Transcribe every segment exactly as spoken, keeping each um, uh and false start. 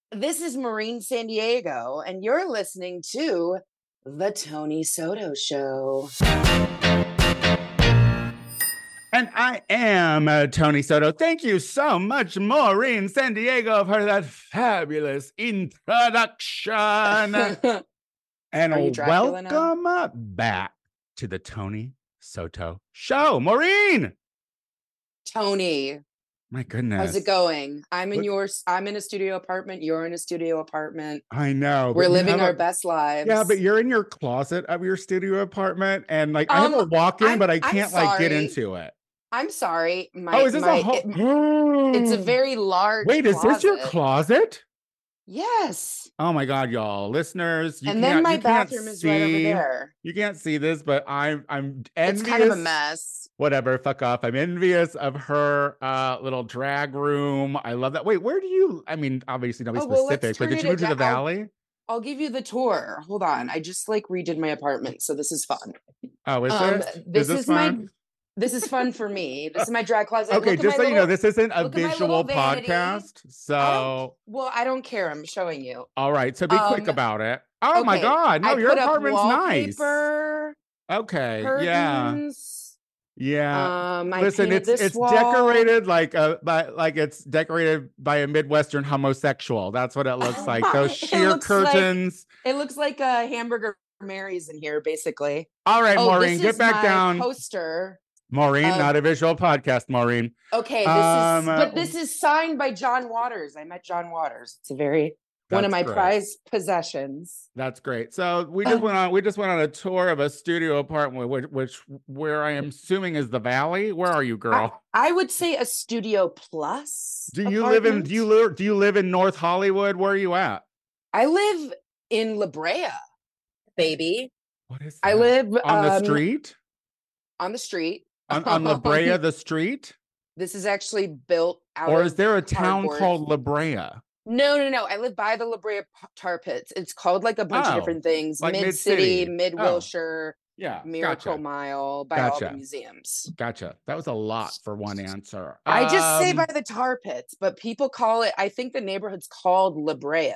This is Maureen San Diego, and you're listening to The Tony Soto Show. And I am uh, Tony Soto. Thank you so much, Maureen San Diego, for that fabulous introduction. And welcome now? back to the Tony Soto Show. Maureen! Tony. My goodness. How's it going? I'm in Look, your I'm in a studio apartment. You're in a studio apartment. I know. We're living our a, best lives. Yeah, but you're in your closet of your studio apartment, and like um, I have a walk in, I'm, but I can't like get into it. I'm sorry. My, oh, is this my, a whole? It, it's a very large. Wait, closet. Is this your closet? Yes. Oh my God, y'all, listeners! You and can't, then my you bathroom can't is see, right over there. You can't see this, but I'm I'm envious. It's kind of a mess. Whatever, fuck off. I'm envious of her uh, little drag room. I love that. Wait, where do you? I mean, obviously not be oh, specific, well, but did you move to the Valley? I'll, I'll give you the tour. Hold on, I just like redid my apartment, so this is fun. Oh, is um, it? This is, this is fun? my. This is fun for me. This is my drag closet. Okay, look just so little, you know, this isn't a visual podcast. So, I well, I don't care. I'm showing you. All right, so be um, quick about it. Oh okay. my God, no, I your apartment's nice. Okay, curtains. yeah, yeah. Um, Listen, it's it's wall. decorated like a by like it's decorated by a Midwestern homosexual. That's what it looks like. Those sheer curtains. Like, it looks like a hamburger Mary's in here, basically. All right, oh, Maureen, get back down. Poster. Maureen, um, not a visual podcast, Maureen. Okay, this um, is but this is signed by John Waters. I met John Waters. It's a very one of my great. prized possessions. That's great. So we just went on we just went on a tour of a studio apartment, which, which where I am assuming is the Valley. Where are you, girl? I, I would say a studio plus. Do you apartment. live in do you live do you live in North Hollywood? Where are you at? I live in La Brea, baby. What is that? I live on the um, street? On the street. On, on La Brea, the street? This is actually built out Or of is there a town cardboard. called La Brea? No, no, no. I live by the La Brea tar pits. It's called like a bunch oh, of different things. Like Mid-City, Mid-City. Mid-Wilshire, oh. yeah, Miracle gotcha. Mile, by gotcha. all the museums. Gotcha. That was a lot for one answer. I um, just say by the tar pits, but people call it, I think the neighborhood's called La Brea.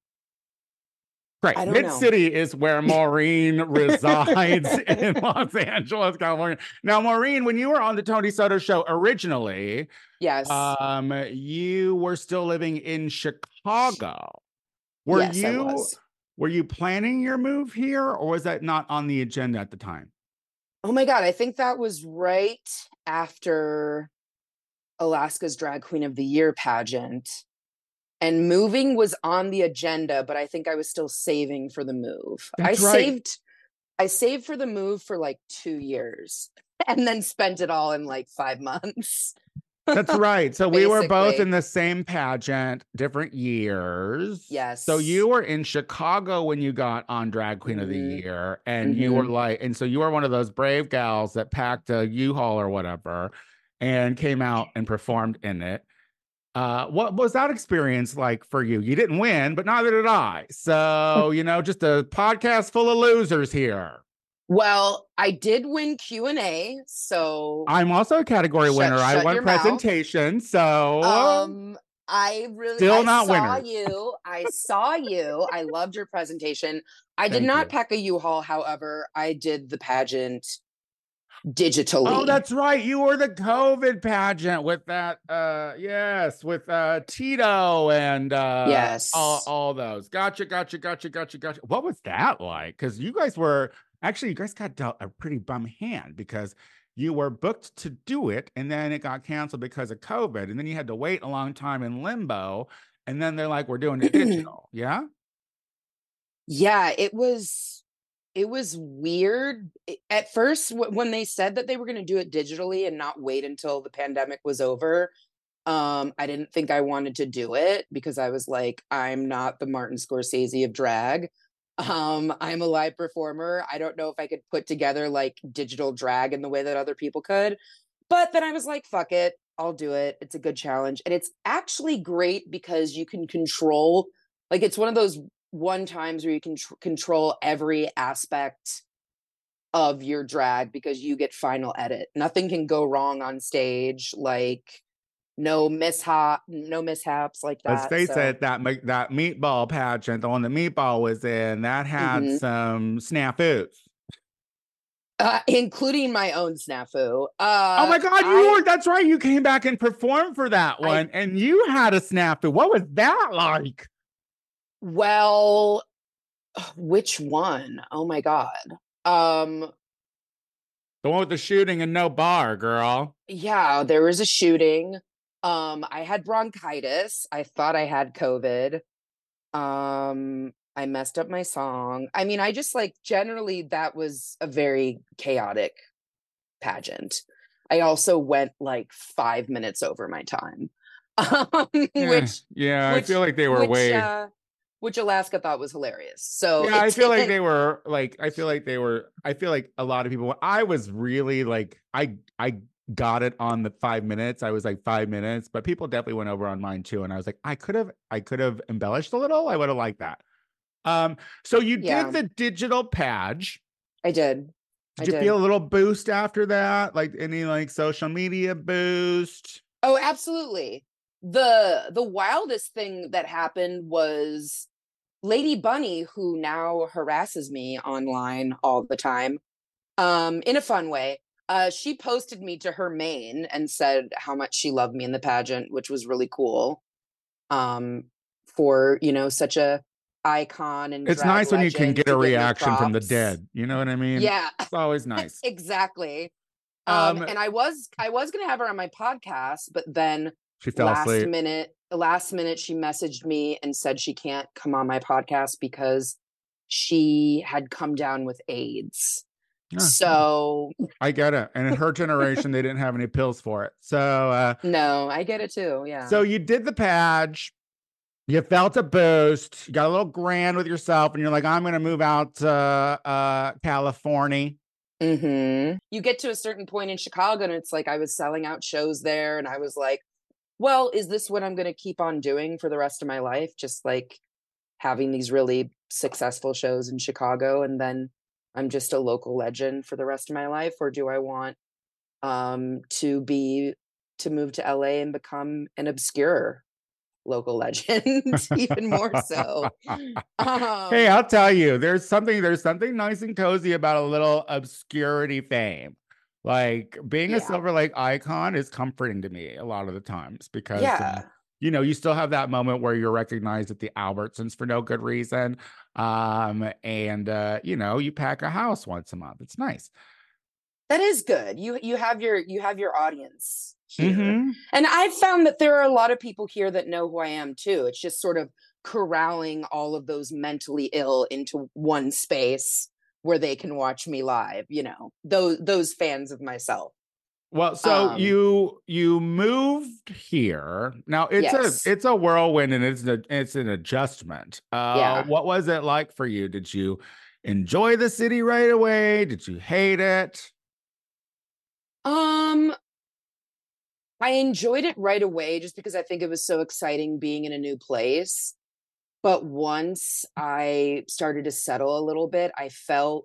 Right. Mid-City is where Maureen resides in Los Angeles, California. Now, Maureen, when you were on the Tony Soto Show originally, yes, um, you were still living in Chicago. Were yes, you I was. Were you planning your move here, or was that not on the agenda at the time? Oh my God, I think that was right after Alaska's Drag Queen of the Year pageant. And moving was on the agenda, but I think I was still saving for the move. That's I right. saved I saved for the move for like two years and then spent it all in like five months. That's right. So we were both in the same pageant, different years. Yes. So you were in Chicago when you got on Drag Queen mm-hmm. of the Year. And mm-hmm. you were like, and so you were one of those brave gals that packed a U-Haul or whatever and came out and performed in it. Uh, what was that experience like for you? You didn't win, but neither did I. So, you know, just a podcast full of losers here. Well, I did win Q and A, so I'm also a category shut, winner. Shut I won presentation, mouth. so um, I really still I not saw winner. you. I saw you. I loved your presentation. I did Thank not you. pack a U-Haul, however, I did the pageant digitally. Oh, that's right. You were the COVID pageant with that. Uh, yes, with uh Tito and uh, yes, all, all those. Gotcha, gotcha, gotcha, gotcha, gotcha. What was that like? Because you guys were actually, you guys got dealt a pretty bum hand because you were booked to do it, and then it got canceled because of COVID, and then you had to wait a long time in limbo, and then they're like, "We're doing it digital." Yeah, yeah. It was. It was weird at first when they said that they were going to do it digitally and not wait until the pandemic was over. Um, I didn't think I wanted to do it because I was like, I'm not the Martin Scorsese of drag. Um, I'm a live performer. I don't know if I could put together like digital drag in the way that other people could. But then I was like, fuck it, I'll do it. It's a good challenge. And it's actually great because you can control, like it's one of those one times where you can tr- control every aspect of your drag because you get final edit. Nothing can go wrong on stage. Like no mishap, no mishaps like Let's that. face So, it, that me- that meatball pageant, the one that Meatball was in, that had mhm. some snafus. Uh, including my own snafu. Oh Uh, my God, you I, were, that's right. You came back and performed for that I, one and you had a snafu. What was that like? well, which one? Oh my God. Um, The one with the shooting and no bar, girl. yeah, there was a shooting. Um, I had bronchitis. I thought I had COVID. Um, I messed up my song. I mean, I just like generally that was a very chaotic pageant. I also went like five minutes over my time. Um, Yeah, which yeah. I feel which like they were which way. uh which Alaska thought was hilarious. So Yeah, I it feel like didn't. they were like. I feel like they were. I feel like a lot of people. I was really like. I I got it on the five minutes. I was like five minutes, but people definitely went over on mine too. And I was like, I could have. I could have embellished a little. I would have liked that. Um. So you did Yeah, the digital page. I did. I Did you feel did. a little boost after that? Like any like social media boost? Oh, absolutely. The the wildest thing that happened was Lady Bunny, who now harasses me online all the time, um, in a fun way. Uh, she posted me to her main and said how much she loved me in the pageant, which was really cool. Um, for you know such a icon and It's drag nice when you can legend get to a give me reaction from the props. dead. You know what I mean? Yeah, It's always nice. exactly. Um, Um, and I was I was gonna have her on my podcast, but then she fell last asleep. minute, last minute, she messaged me and said she can't come on my podcast because she had come down with AIDS. Yeah, So I get it. And in her generation, they didn't have any pills for it. So, uh, no, I get it too. Yeah. so you did the page. You felt a boost. You got a little grand with yourself, and you're like, I'm going to move out to uh, California. Mm-hmm. You get to a certain point in Chicago, and it's like I was selling out shows there, and I was like, well, is this what I'm going to keep on doing for the rest of my life? Just like having these really successful shows in Chicago, and then I'm just a local legend for the rest of my life? Or do I want um, to be to move to L A and become an obscure local legend, even more so? Hey, Um, I'll tell you, there's something there's something nice and cozy about a little obscurity fame. Like being a yeah, Silver Lake icon is comforting to me a lot of the times because uh, yeah. you know, you still have that moment where you're recognized at the Albertsons for no good reason. Um, and uh, you know, you pack a house once a month. It's nice. That is good. You you have your you have your audience here. Mm-hmm. And I've found that there are a lot of people here that know who I am too. It's just sort of corralling all of those mentally ill into one space where they can watch me live, you know. Those those fans of myself. Well, so Um you you moved here. Now it's a yes. it's a whirlwind and it's a, it's an adjustment. Uh, Yeah. what was it like for you? Did you enjoy the city right away? Did you hate it? Um I enjoyed it right away just because I think it was so exciting being in a new place. But once I started to settle a little bit, I felt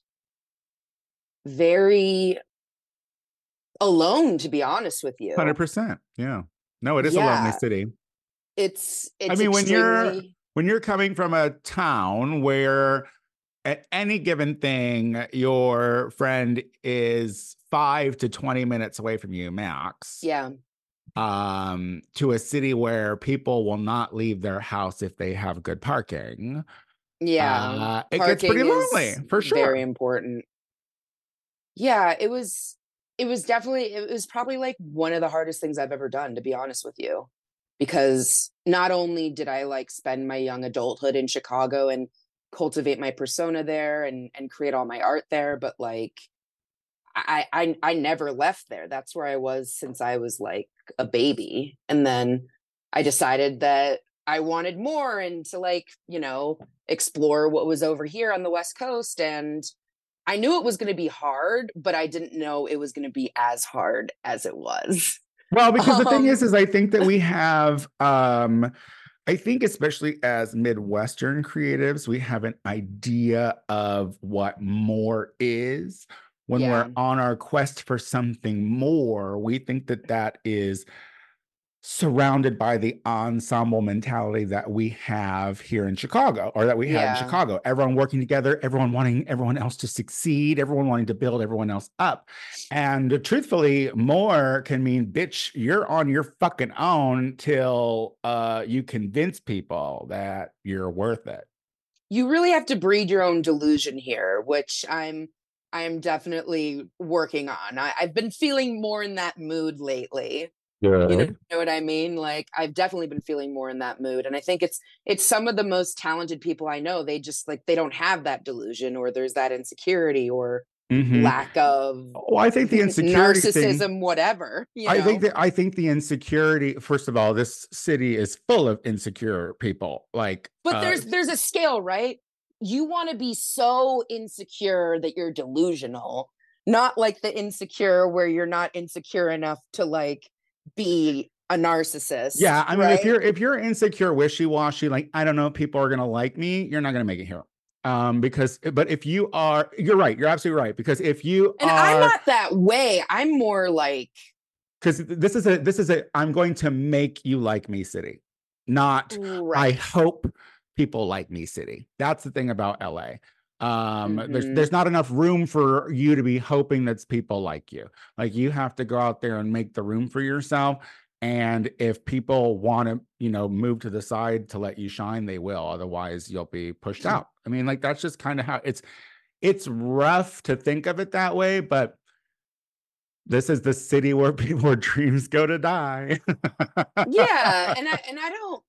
very alone, to be honest with you. one hundred percent. Yeah. No, it is a lonely Yeah, city. it's I it's mean, when you're extremely. when you're coming from a town where at any given thing, your friend is five to twenty minutes away from you, max. Yeah, Um, to a city where people will not leave their house if they have good parking, yeah. uh, it gets pretty Parking lonely is for very sure. important. Yeah, it was it was definitely it was probably like one of the hardest things I've ever done, to be honest with you. Because not only did I like spend my young adulthood in Chicago and cultivate my persona there and and create all my art there, but like I I I never left there. That's where I was since I was like a baby. And then I decided that I wanted more and to like, you know, explore what was over here on the West Coast. And I knew it was going to be hard, but I didn't know it was going to be as hard as it was. Well, because the thing is, Um is I think that we have, um, I think especially as Midwestern creatives, we have an idea of what more is. When we're yeah. on our quest for something more, we think that that is surrounded by the ensemble mentality that we have here in Chicago, or that we had in Yeah. Chicago. Everyone working together, everyone wanting everyone else to succeed, everyone wanting to build everyone else up. And truthfully, more can mean, bitch, you're on your fucking own till uh, you convince people that you're worth it. You really have to breed your own delusion here, which I'm I'm definitely working on. I, I've been feeling more in that mood lately. You know, Good. know what I mean? Like I've definitely been feeling more in that mood. And I think it's it's some of the most talented people I know. They just like they don't have that delusion, or there's that insecurity or Mm-hmm. lack of Well, I think the insecurity thing, narcissism, whatever, you I think know. that I think the insecurity, first of all, this city is full of insecure people. Like, But uh, there's there's a scale, right? You want to be so insecure that you're delusional, not like the insecure where you're not insecure enough to like be a narcissist, yeah, I mean, if right? you're if you're insecure, wishy-washy, like, I don't know, people are gonna like me, you're not gonna make it here. Um, because but if you are, you're right, you're absolutely right. Because if you And I'm are, not that way. I'm more like, because this is a this is a I'm going to make you like me city, not I right. hope people like me city. That's the thing about L A. Um, there's Mm-hmm. there's not enough room for you to be hoping that people like you. Like, you have to go out there and make the room for yourself. And if people want to, you know, move to the side to let you shine, they will. Otherwise, you'll be pushed out. I mean, like, that's just kind of how it's it's rough to think of it that way, but this is the city where people where dreams go to die. Yeah. And I and I don't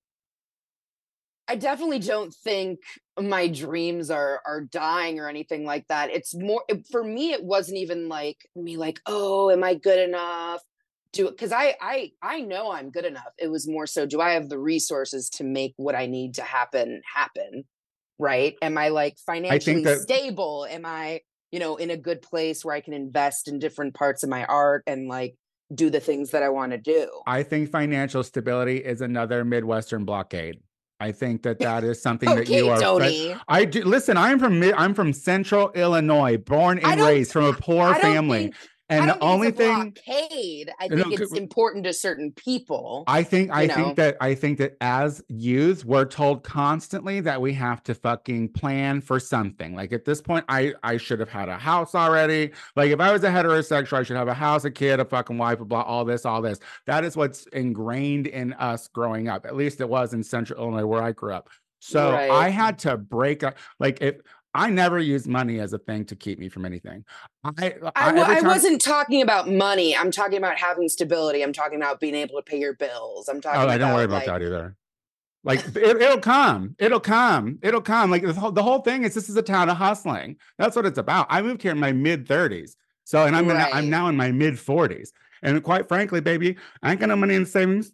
I definitely don't think my dreams are are dying or anything like that. It's more for me, it wasn't even like me like, oh, am I good enough? Do it because I I I know I'm good enough. It was more so, do I have the resources to make what I need to happen happen? Right? Am I like I think financially that stable? Am I, you know, in a good place where I can invest in different parts of my art and like do the things that I want to do? I think financial stability is another Midwestern blockade. I think that that is something that you Okay, are. Tony. I do listen. I'm from I'm from Central Illinois, born I and don't raised from a poor I don't family, think I and the don't think it's only a thing, blockade. I you think know, it's important to certain people, I think you I think know. that I think that as youth, we're told constantly that we have to fucking plan for something. Like, at this point, I I should have had a house already. Like, if I was a heterosexual, I should have a house, a kid, a fucking wife, blah, all this, all this. That is what's ingrained in us growing up. At least it was in Central Illinois where I grew up. So I Right. had to break up. Like, if I never used money as a thing to keep me from anything. I, I I w- every I time. wasn't talking about money. I'm talking about having stability. I'm talking about being able to pay your bills. I'm Oh, talking I don't worry about about like, that either. Like, it, will come, it'll come, it'll come. Like, the whole, the whole thing is, this is a town of hustling. That's what it's about. I moved here in my mid thirties, so and I'm in, I'm right. now in my mid forties, and quite frankly, baby, I ain't got no money in savings.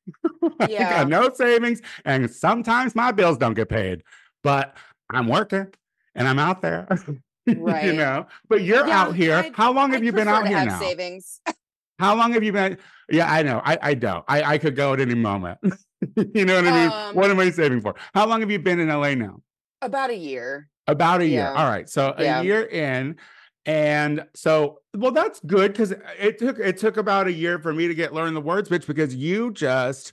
I got Yeah. no savings, and sometimes my bills don't get paid, but I'm working and I'm out there, you Right. know. But you're out Yeah. here. I How long have I'd you been prefer out to here have now? savings. How long have you been? Yeah, I know. I, I don't. I, I could go at any moment. You know what I mean? What Um, am I saving for? How long have you been in L A now? about a year. About a year. Yeah. All right. So a Yeah. year in. And so, well, that's good, because it took it took about a year for me to get learn the words, bitch, because you just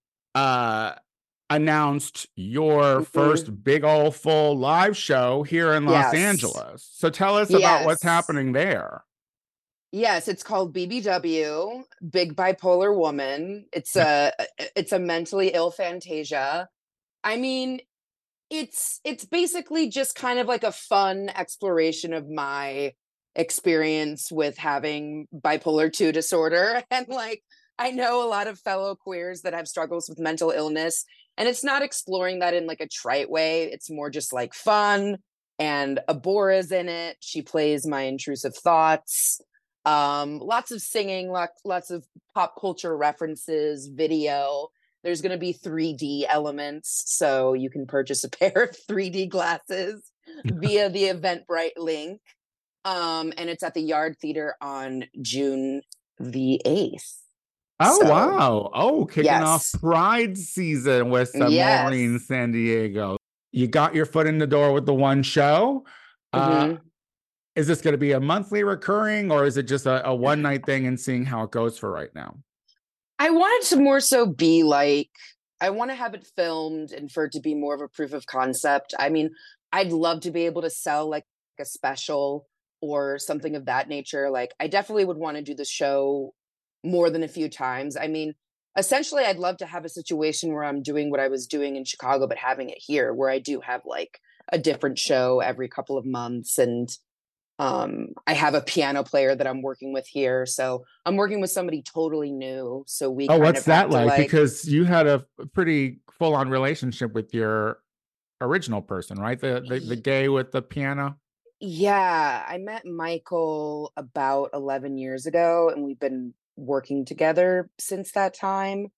uh announced your Mhm. first big old full live show here in Los Yes. Angeles. So tell us about what's Yes. happening there. Yes, it's called B B W, Big Bipolar Woman. It's a it's a mentally ill Fantasia. I mean, it's it's basically just kind of like a fun exploration of my experience with having bipolar two disorder. And like, I know a lot of fellow queers that have struggles with mental illness, and it's not exploring that in like a trite way. It's more just like fun, and Abora's in it. She plays my intrusive thoughts. Um lots of singing, lots, lots of pop culture references, video. There's going to be three D elements, so you can purchase a pair of three D glasses via the Eventbrite link. Um, and it's at the Yard Theater on June the eighth. Oh, So, wow. Oh, kicking off yes. Pride season with some Maureen Yes. San Diego. You got your foot in the door with the one show. Uh, Mm-hmm. is this going to be a monthly recurring, or is it just a, a one night thing and seeing how it goes for right now? I want it to more so be like, I want to have it filmed and for it to be more of a proof of concept. I mean, I'd love to be able to sell like a special or something of that nature. Like, I definitely would want to do the show more than a few times. I mean, essentially, I'd love to have a situation where I'm doing what I was doing in Chicago, but having it here, where I do have like a different show every couple of months. And um, I have a piano player that I'm working with here. So I'm working with somebody totally new. So we Oh, kind what's of have that to like? like, Because you had a pretty full-on relationship with your original person, right? The the, the gay with the piano. yeah, I met Michael about eleven years ago, and we've been working together since that time.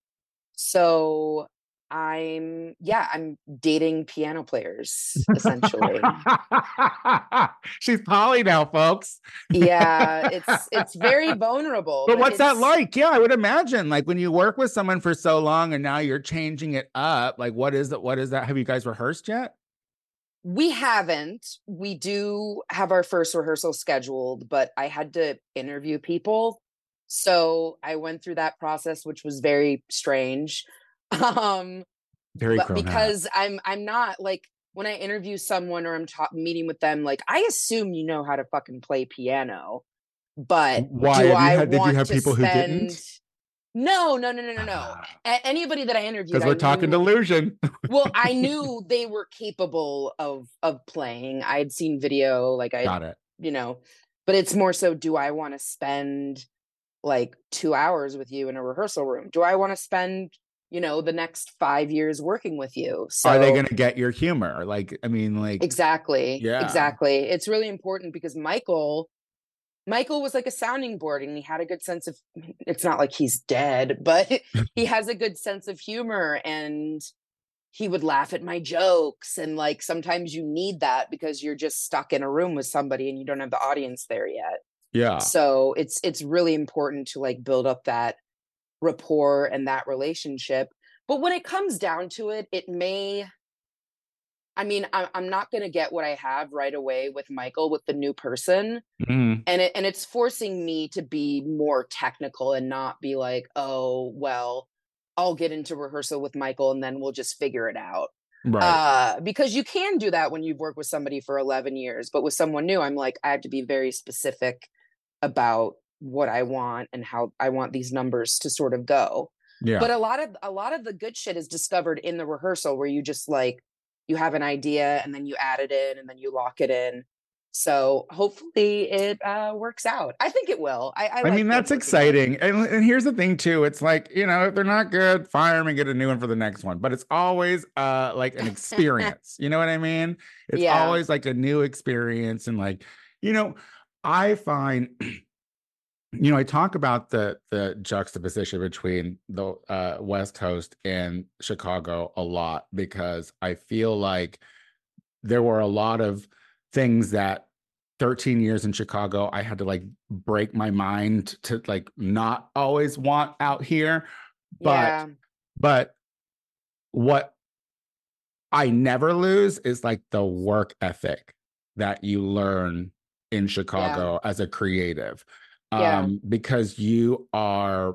So I'm, yeah, I'm dating piano players essentially. She's poly now, folks. Yeah, it's it's very vulnerable, But but what's that it's like? Yeah, I would imagine like when you work with someone for so long and now you're changing it up. Like, what is it? What is that? Have you guys rehearsed yet? we haven't. We do have our first rehearsal scheduled, but I had to interview people. So I went through that process, which was very strange. Um, Very but grown up. because I'm I'm not like when I interview someone or I'm ta- meeting with them, like I assume you know how to fucking play piano, but Why do have you I had? Did you want have to people who spend? didn't? No, no, no, no, no, no. A- anybody that I interviewed, Because I we're talking knew. delusion. Well, I knew they were capable of of playing. I had seen video, like I, Got it. you know, but it's more so, do I want to spend like two hours with you in a rehearsal room? Do I want to spend, you know, the next five years working with you? Are they So going to get your humor? Like, I mean, like, exactly, yeah, exactly. It's really important because Michael, Michael was like a sounding board and he had a good sense of, it's not like he's dead, but he has a good sense of humor and he would laugh at my jokes. And like sometimes you need that because you're just stuck in a room with somebody and you don't have the audience there yet. yeah. So it's it's really important to like build up that rapport and that relationship. But when it comes down to it, it may, I mean, I'm, I'm not going to get what I have right away with Michael, with the new person. Mm, And it, and it's forcing me to be more technical and not be like, oh, well, I'll get into rehearsal with Michael and then we'll just figure it out. right. Uh, because you can do that when you've worked with somebody for eleven years, but with someone new, I'm like, I have to be very specific about what I want and how I want these numbers to sort of go. Yeah. But a lot of a lot of the good shit is discovered in the rehearsal where you just like you have an idea and then you add it in and then you lock it in. So hopefully it uh, works out. I think it will. I, I I like mean, who I'm that's working with. exciting. And, and here's the thing too. It's like, you know, if they're not good, fire them and get a new one for the next one. But it's always uh like an experience. You know what I mean? It's Yeah. always like a new experience. And like, you know, I find, you know, I talk about the the juxtaposition between the uh West Coast and Chicago a lot because I feel like there were a lot of things that thirteen years in Chicago, I had to like break my mind to like not always want out here. But, Yeah. but what I never lose is like the work ethic that you learn in Yeah. Chicago as a creative. Yeah. Um, because you are,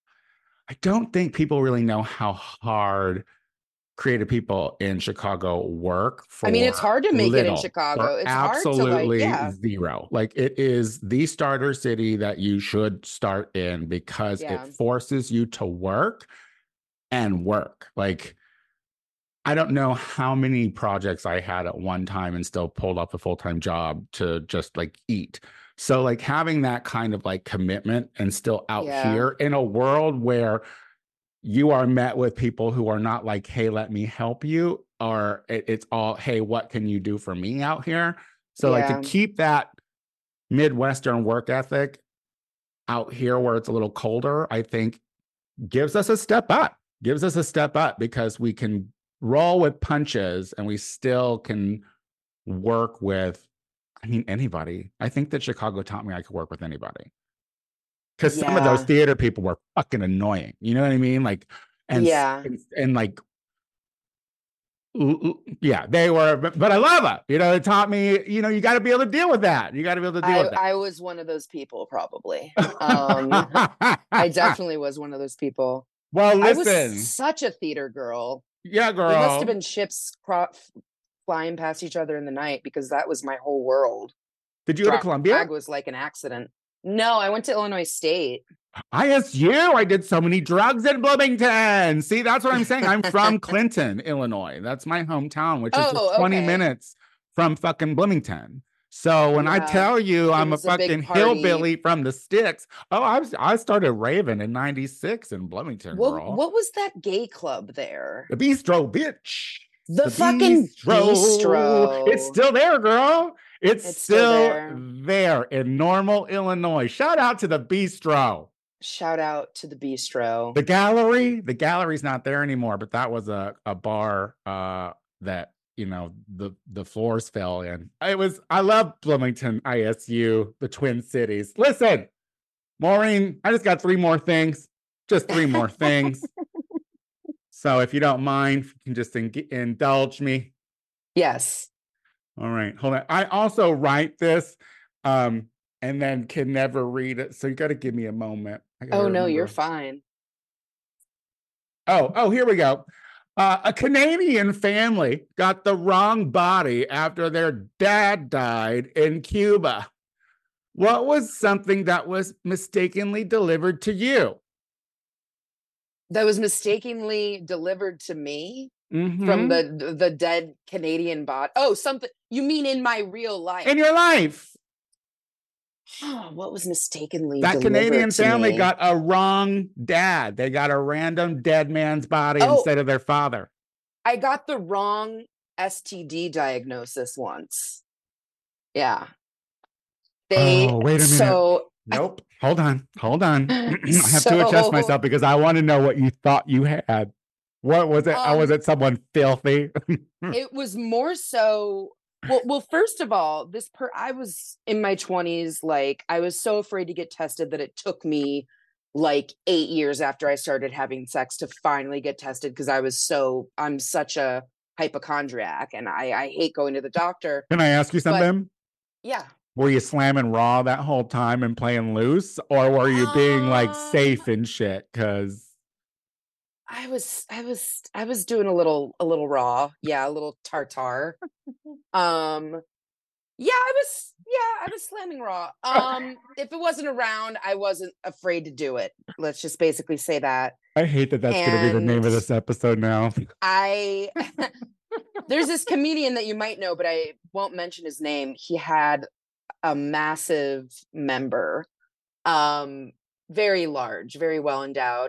I don't think people really know how hard creative people in Chicago work I mean, it's for hard to make it in little, Chicago. for It's hard to like, absolutely yeah. zero. Like it is the starter city that you should start in because it Yeah. forces you to work and work. Like I don't know how many projects I had at one time and still pulled off a full-time job to just like eat. So like having that kind of like commitment and still out Yeah. here in a world where you are met with people who are not like, hey, let me help you, or it, it's all, hey, what can you do for me out here? So, like, to Yeah. keep that Midwestern work ethic out here where it's a little colder, I think gives us a step up, gives us a step up because we can roll with punches and we still can work with, I mean, anybody. I think that Chicago taught me I could work with anybody because some of those Yeah. theater people were fucking annoying. You know what I mean? Like, and Yeah. and, and like Yeah, they were, but, but I love it. You know, it taught me, you know, you got to be able to deal with that. You got to be able to deal I, with that. I was one of those people, probably. Um, I definitely was one of those people. Well, I was listen. such a theater girl. Yeah, girl. We must have been ships cro- flying past each other in the night because that was my whole world. Did you go to Columbia? Drag was like an accident. No, I went to Illinois State. I S U. I did so many drugs in Bloomington. See, that's what I'm saying. I'm from Clinton, Illinois. That's my hometown, which is Oh, just twenty okay. minutes from fucking Bloomington. So when I Yeah, tell you it I'm a was a big fucking party. hillbilly from the sticks, oh, I was I started raving in ninety-six in Bloomington, What, girl. what was that gay club there? The Bistro, bitch. The, the fucking bistro. bistro. It's still there, girl. It's, it's still, still there. there in Normal, Illinois. Shout out to the Bistro. Shout out to the Bistro. The gallery, the gallery's not there anymore, but that was a, a bar uh, that, you know, the, the floors fell in. It was, I love Bloomington, I S U, the Twin Cities. Listen, Maureen, I just got three more things, just three more things. So if you don't mind, you can just in, indulge me. Yes. All right, hold on. I also write this um, and then can never read it. So you got to give me a moment. Oh, no, remember. You're fine. Oh, oh, here we go. Uh, a Canadian family got the wrong body after their dad died in Cuba. What was something that was mistakenly delivered to you? That was mistakenly delivered to me? Mm-hmm. From the the dead Canadian bot. Oh, something you mean in my real life? In your life. Oh, what was mistakenly that Canadian family me? got a wrong dad. They got a random dead man's body oh, instead of their father. I got the wrong S T D diagnosis once. Yeah. They oh, wait a minute. So nope. Hold on. Hold on. I have so, to adjust myself because I want to know what you thought you had. What was it? Um, was it someone filthy? It was more so. Well, well, first of all, this per I was in my twenties. Like, I was so afraid to get tested that it took me like eight years after I started having sex to finally get tested because I was so I'm such a hypochondriac and I, I hate going to the doctor. Can I ask you something? But, yeah. Were you slamming raw that whole time and playing loose, or were you being um, like safe and shit? Because I was, I was, I was doing a little, a little raw. Yeah. A little tartar. um, yeah, I was, yeah, I was slamming raw. Um, if it wasn't around, I wasn't afraid to do it. Let's just basically say that. I hate that that's going to be the name of this episode now. I, there's this comedian that you might know, but I won't mention his name. He had a massive member, um, very large, very well endowed.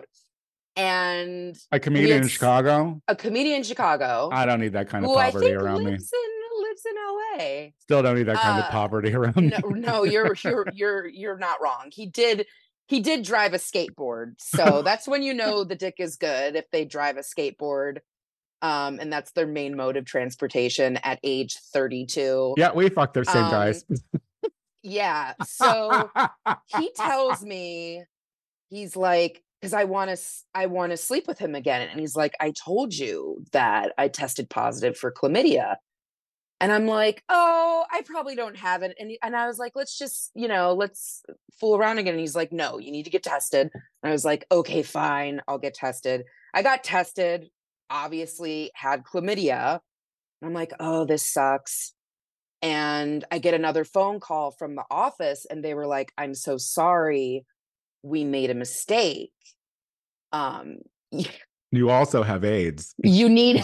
And a comedian in Chicago, a comedian in Chicago. I don't need that kind of poverty around me. Lives in, lives in L A. Still don't need that kind uh, of poverty around me. No, no, you're you're you're you're not wrong. He did he did drive a skateboard, so that's when you know the dick is good if they drive a skateboard, um, and that's their main mode of transportation at age thirty-two. Yeah, we fucked their same um, guys. Yeah, so he tells me he's like. Because I want to, I want to sleep with him again, and he's like, "I told you that I tested positive for chlamydia," and I'm like, "Oh, I probably don't have it." And and I was like, "Let's just, you know, let's fool around again." And he's like, "No, you need to get tested." And I was like, "Okay, fine, I'll get tested." I got tested. Obviously, had chlamydia. I'm like, "Oh, this sucks." And I get another phone call from the office, and they were like, "I'm so sorry. We made a mistake. Um, you also have AIDS. You need."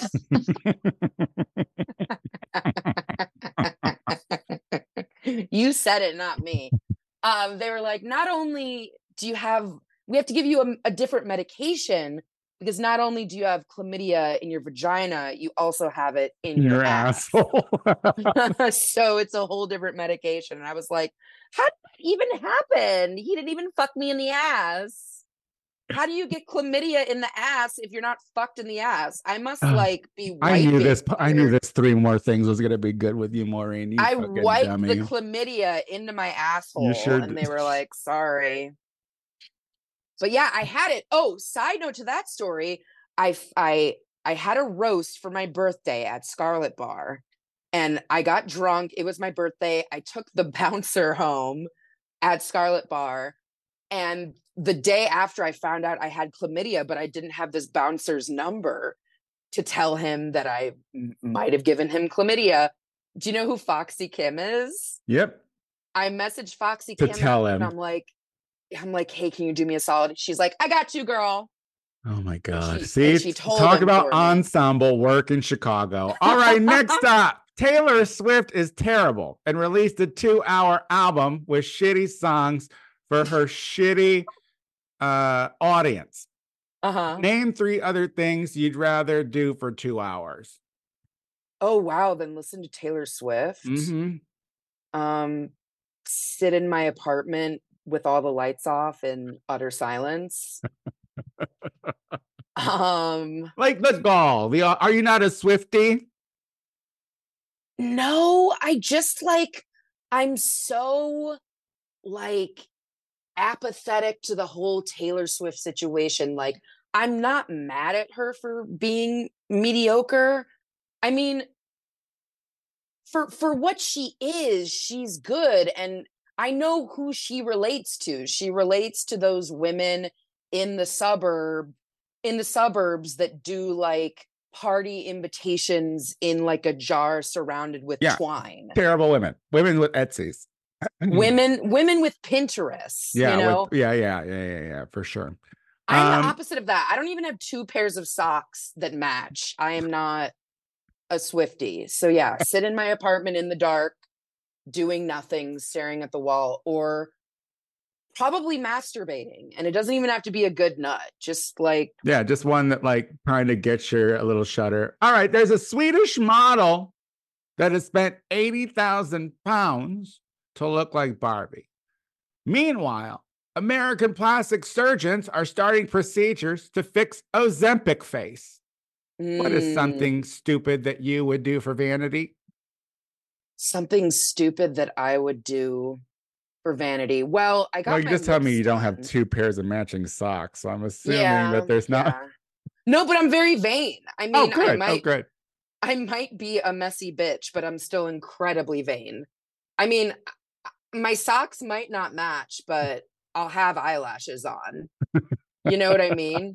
You said it, not me. Um, they were like, not only do you have, we have to give you a, a different medication because not only do you have chlamydia in your vagina, you also have it in your, your ass. asshole. So it's a whole different medication. And I was like, how did that even happen? He didn't even fuck me in the ass. How do you get chlamydia in the ass if you're not fucked in the ass? I must like be I knew this. Here. I knew this three more things was gonna be good with you, Maureen. You I wiped dummy. the chlamydia into my asshole, you sure and did. They were like, "Sorry." But yeah, I had it. Oh, side note to that story, I I I had a roast for my birthday at Scarlet Bar, and I got drunk. It was my birthday. I took the bouncer home at Scarlet Bar, and the day after I found out I had chlamydia, but I didn't have this bouncer's number to tell him that I m- might have given him chlamydia. Do you know who Foxy Kim is? Yep. I messaged Foxy To Kim tell him. and I'm like, I'm like, hey, can you do me a solid? She's like, I got you, girl. Oh my And God. she, See, and she told talk him about for me. ensemble work in Chicago. All right, next up, Taylor Swift is terrible and released a two-hour album with shitty songs for her shitty uh, audience. Uh-huh. Name three other things you'd rather do for two hours. Oh, wow. Then listen to Taylor Swift. Mm-hmm. Um, sit in my apartment with all the lights off in utter silence. um, Like the gall. The are you not a Swiftie? no, I just like, I'm so like apathetic to the whole Taylor Swift situation. Like, I'm not mad at her for being mediocre. I mean, for for what she is, she's good, and I know who she relates to. She relates to those women in the suburb in the suburbs that do like party invitations in like a jar surrounded with Yeah. twine. Terrible women. Women with Etsy's. women women with Pinterest, Yeah, you know. with, yeah, yeah, yeah, yeah, yeah, for sure. I'm um, the opposite of that. I don't even have two pairs of socks that match. I am not a Swiftie. So yeah, sit in my apartment in the dark, doing nothing, staring at the wall, or probably masturbating. And it doesn't even have to be a good nut. Just like, yeah, just one that like kind of gets your a little shudder. All right, there's a Swedish model that has spent eighty thousand pounds to look like Barbie. Meanwhile, American plastic surgeons are starting procedures to fix Ozempic face. Mm, what is something stupid that you would do for vanity? Something stupid that I would do for vanity. Well, I got. Well, you my just tell me you done. don't have two pairs of matching socks, so I'm assuming yeah, that there's not. Yeah. No, but I'm very vain. I mean, oh, good. I might, oh, good. I might be a messy bitch, but I'm still incredibly vain. I mean, my socks might not match, but I'll have eyelashes on. You know what I mean?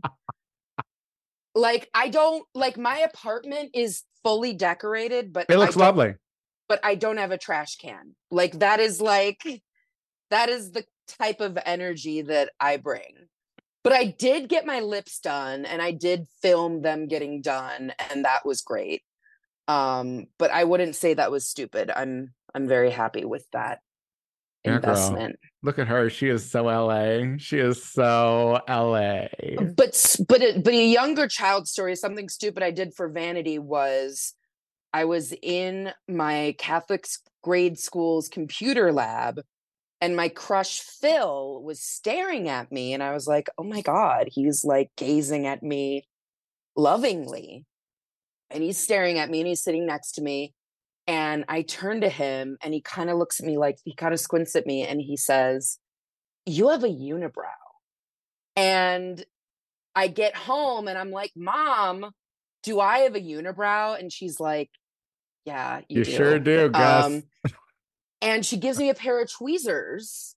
Like, I don't like my apartment is fully decorated, but it looks lovely. But I don't have a trash can. Like, that is like, that is the type of energy that I bring. But I did get my lips done and I did film them getting done, and that was great. Um, but I wouldn't say that was stupid. I'm I'm very happy with that yeah, investment. Girl. Look at her. She is so L A. She is so L A. But but it, but a younger child story, something stupid I did for vanity was I was in my Catholic grade school's computer lab, and my crush Phil was staring at me, and I was like, oh my God, he's like gazing at me lovingly. And he's staring at me and he's sitting next to me. And I turn to him and he kind of looks at me like he kind of squints at me and he says, you have a unibrow. And I get home and I'm like, Mom, do I have a unibrow? And she's like, yeah, you, you do. sure do, Gus. Um, and she gives me a pair of tweezers.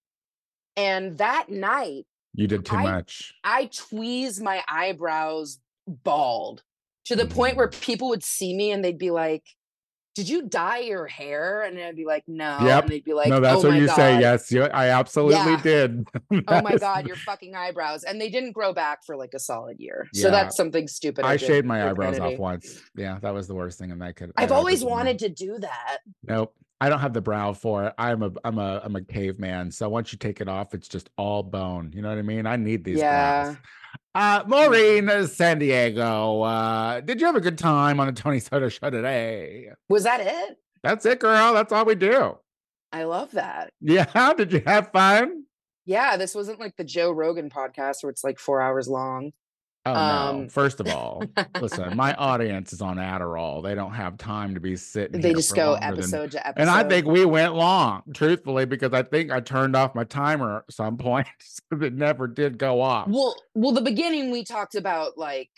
And that night, you did too I, much. I tweeze my eyebrows bald to the mm. point where people would see me and they'd be like, did you dye your hair? And I'd be like, no. Yep. And they'd be like, no, that's oh what my you God. say. Yes, you, I absolutely yeah. did. oh my God, your fucking eyebrows. And they didn't grow back for like a solid year. Yeah. So that's something stupid. I, I shaved my eyebrows vanity. off once. Yeah, that was the worst thing in that could. I've always wanted to do that. Nope. I don't have the brow for it. I'm a I'm a I'm a caveman. So once you take it off, it's just all bone. You know what I mean? I need these yeah. brows. Uh, Maureen, San Diego. Uh, did you have a good time on a Tony Soto show today? Was that it? That's it, girl. That's all we do. I love that. Yeah. Did you have fun? Yeah. This wasn't like the Joe Rogan podcast where it's like four hours long. Oh, um, no. First of all, listen, my audience is on Adderall. They don't have time to be sitting. They just go episode than, to episode. And I think we went long, truthfully, because I think I turned off my timer at some point. So it never did go off. Well, well, the beginning we talked about like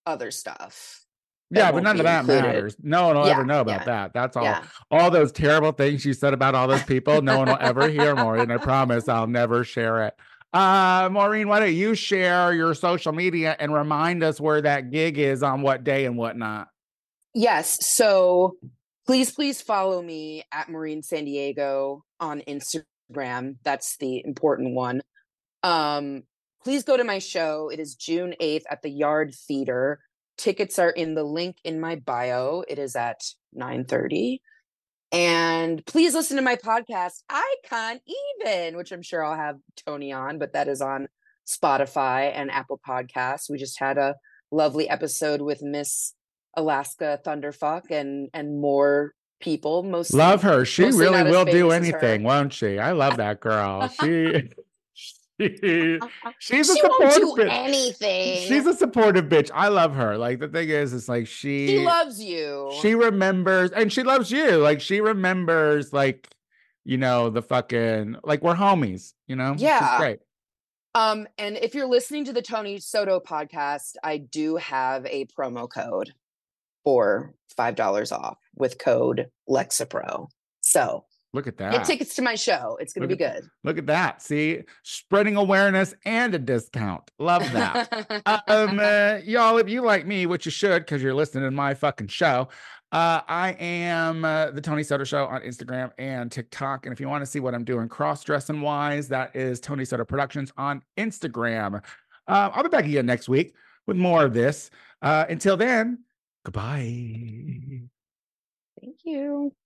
other stuff. Yeah, but none of that included. matters. No one will yeah, ever know about yeah, that. That's all. Yeah. All those terrible things you said about all those people, no one will ever hear, Maureen. I promise I'll never share it. Uh, Maureen, why don't you share your social media and remind us where that gig is on what day and whatnot? Yes. So please, please follow me at Maureen San Diego on Instagram. That's the important one. Um, please go to my show. It is June eighth at the Yard Theater. Tickets are in the link in my bio. It is at nine thirty. And please listen to my podcast, I Can't Even, which I'm sure I'll have Tony on, but that is on Spotify and Apple Podcasts. We just had a lovely episode with Miss Alaska Thunderfuck and and more people. Most love her. She really will do anything, won't she? I love that girl. She she she's she a supportive won't do bitch. anything. She's a supportive bitch. I love her. Like the thing is, it's like she she loves you. She remembers, and she loves you. Like she remembers, like you know, the fucking like we're homies. You know, yeah, she's great. Um, and if you're listening to the Tony Soto podcast, I do have a promo code for five dollars off with code Lexapro. So look at that. Get tickets to my show. It's going to be at, good. Look at that. See, spreading awareness and a discount. Love that. um, uh, y'all, if you like me, which you should, because you're listening to my fucking show, uh, I am uh, the Tony Soto Show on Instagram and TikTok. And if you want to see what I'm doing cross-dressing wise, that is Tony Soto Productions on Instagram. Uh, I'll be back again next week with more of this. Uh, until then, goodbye. Thank you.